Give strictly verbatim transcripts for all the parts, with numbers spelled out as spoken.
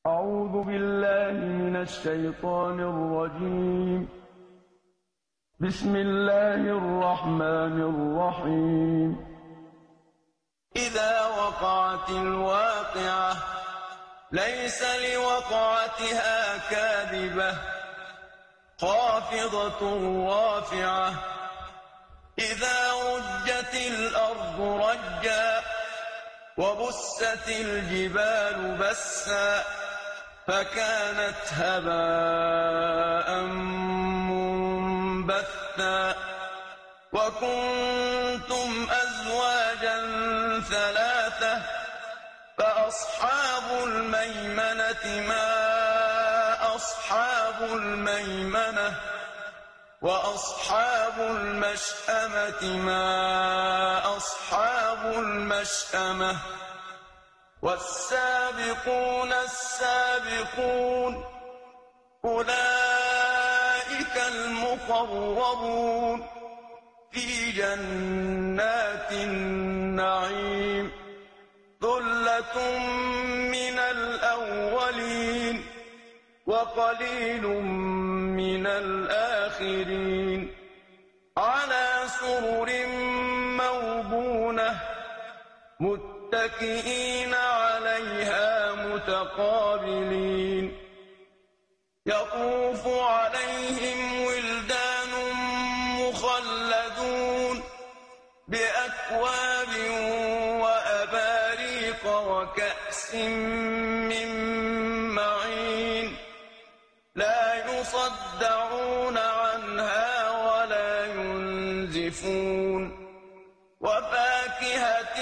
أعوذ بالله من الشيطان الرجيم. بسم الله الرحمن الرحيم. إذا وقعت الواقعة ليس لوقعتها كاذبة خافضة رافعة إذا رجت الأرض رجا وبست الجبال بسا فكانت هباء منبثا وكنتم أزواجا ثلاثة فأصحاب الميمنة ما أصحاب الميمنة وأصحاب المشأمة ما أصحاب المشأمة والسابقون السابقون أولئك المقربون في جنات النعيم ثلة من الأولين وقليل من الآخرين على سرر موضونة متكئين عليها متقابلين يطوف عليهم ولدان مخلدون بأكواب وأباريق وكأس من معين لا يصدعون عنها ولا ينزفون وفاكهة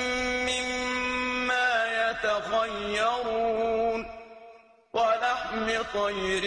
مما يتخيرون ولحم طير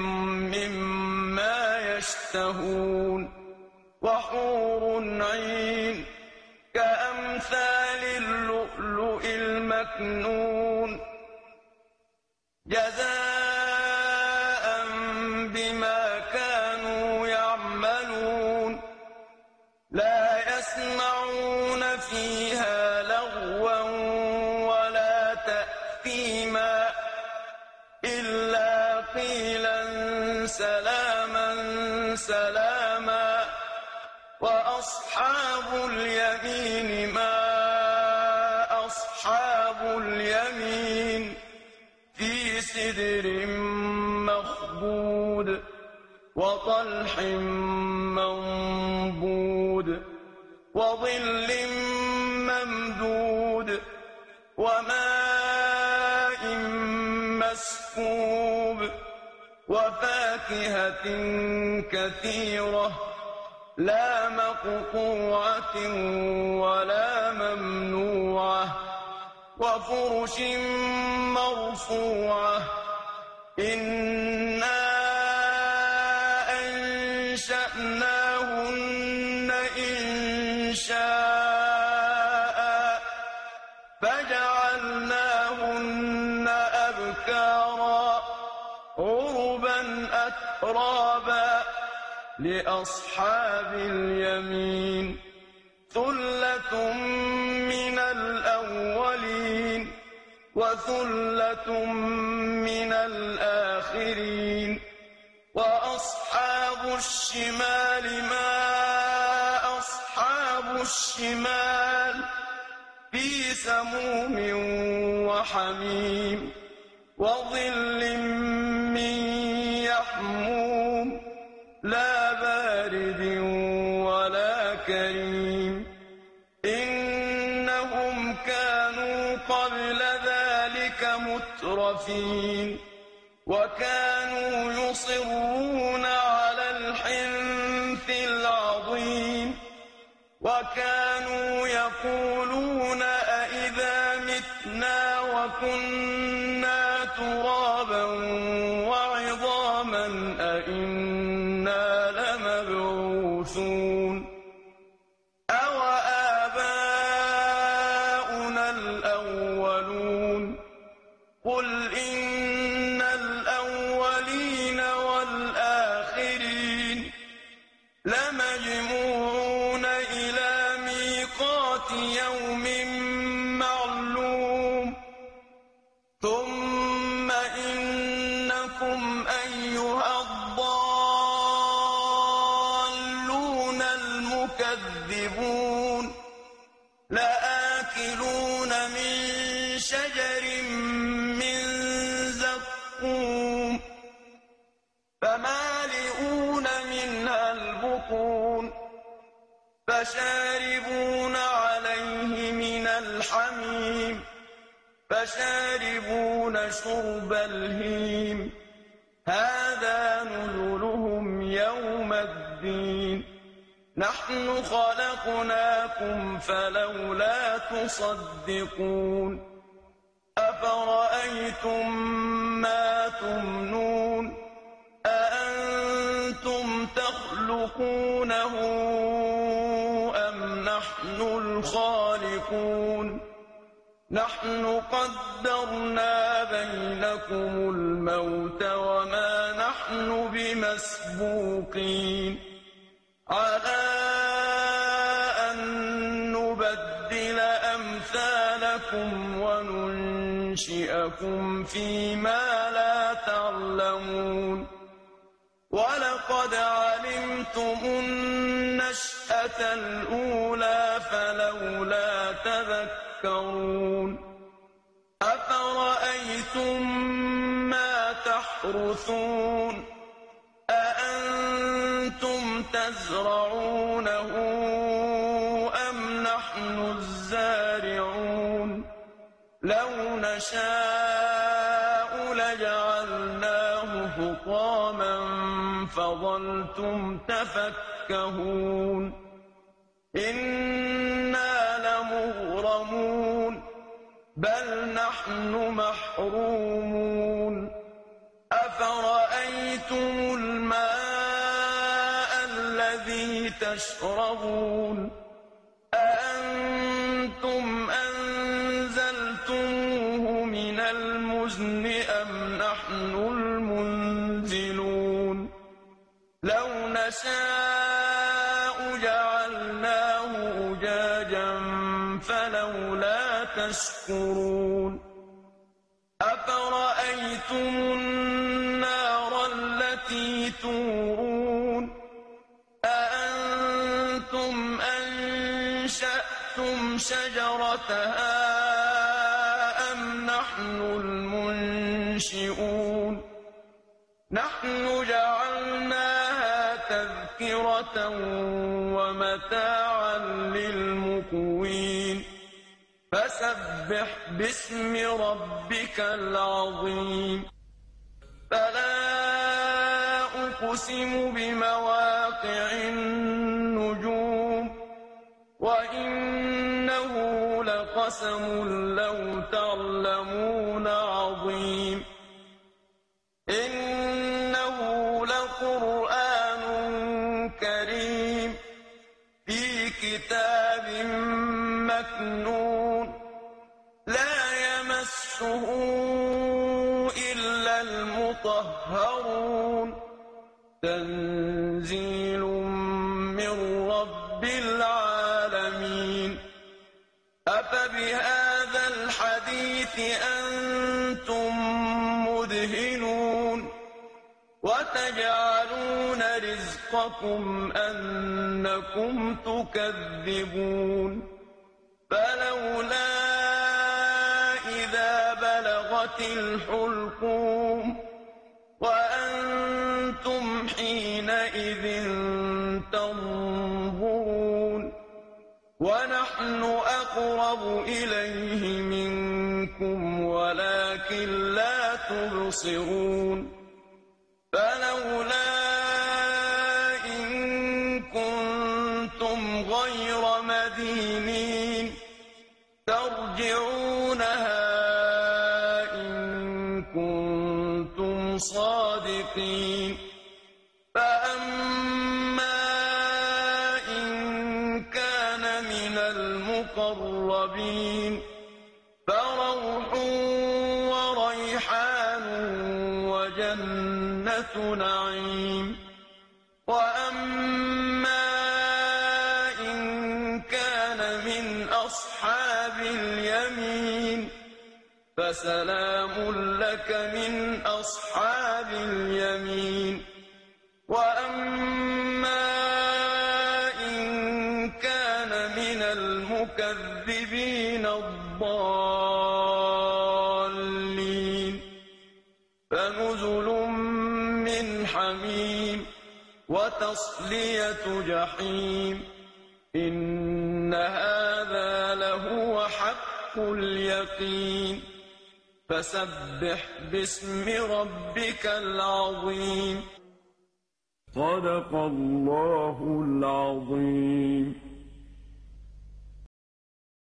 مما يشتهون وحور عين كأمثال اللؤلؤ المكنون جزاء بما كانوا يعملون لا يسمعون فيها لغوا ولا تأثيما إلا قيلا سلاما سلاما وأصحاب اليمين ما أصحاب اليمين في سدر مخضود وطلح منضود وظل ممدود وماء مسكوب وفاكهة كثيرة لا مقطوعة ولا ممنوعة وفرش مرفوعة إنا أنشأناهن إنشاء فجعلناهن أبكارا عربا أترابا لأصحاب اليمين ثلة من الأولين وثلة من الآخرين وأصحاب الشمال ما أصحاب الشمال في سموم وحميم وظل من يحموم لا بارد ولا كريم إنهم كانوا قبل ذلك مترفين وكانوا يصرون على الحنث العظيم وكانوا يقولون أئذا متنا وكنا ترابا وعظاما أئنا لمبعوثون أو آباؤنا الأولون قل إن الأولين والآخرين لمجموعون إلى ميقات يوم معلوم ثم شجر من زقوم فمالئون منها البطون فشاربون عليه من الحميم فشاربون شرب الهيم هذا نزلهم يوم الدين نحن خلقناكم فلولا تصدقون أفرأيتم ما تمنون أأنتم تخلقونه أم نحن الخالقون نحن قدرنا بينكم الموت وما نحن بمسبوقين على أن نبدل أمثالكم وننشئكم فيما لا تعلمون ولقد علمتم النشأة الأولى فلولا تذكرون أفرأيتم ما تحرثون أأنتم تزرعونه أم نحن الزارعون لو نشاء لجعلناه حطاما فظلتم تفكهون إنا لمغرمون بل نحن محرومون أفرأيتم الماء الذي تشربون أأنتم أنزلتموه من المزن أم نحن المنزلون لو نشاء جعلناه أجاجا فلولا تشكرون أفرأيتم النار التي تورون أأنتم أنشأتم شجرتها أم نحن المنشئون نحن جعلناها تذكرة ومتاعا للمقوين فسبح باسم ربك العظيم فلا أقسم بمواقع النجوم وإنه لقسم لو تعلمون عظيم إنه لقرآن كريم في كتاب مكنون لا يمسه إلا المطهرون تنزيل من رب العالمين أفبهذا الحديث أنتم مدهنون وتجعلون رزقكم أنكم تكذبون فلولا إذا بلغت الحلقوم وأنتم حينئذ تنظرون ونحن أقرب إليه منكم ولكن لا تبصرون فلولا إن كنتم غير مدينين ترجعونها إن كنتم صادقين فأما إن كان من المقربين فروح وريحان وجنة نعيم وأما إن كان من أصحاب اليمين فسلام لك من أصحاب اليمين وأما إن كان من المكذبين الضالين وتصلية جحيم إن هذا لهو حق اليقين فسبح باسم ربك العظيم صدق الله العظيم.